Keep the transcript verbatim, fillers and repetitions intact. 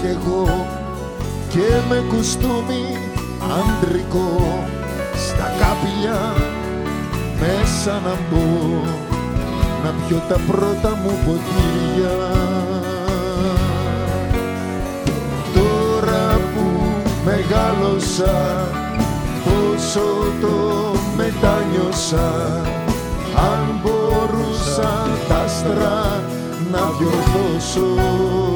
κι εγώ και με κουστούμι αντρικό στα κάπηλια μέσα να μπω να πιω τα πρώτα μου ποτήρια. Τώρα που μεγάλωσα πόσο το μετάνιωσα, αν μπορούσα τα άστρα να διορθώσω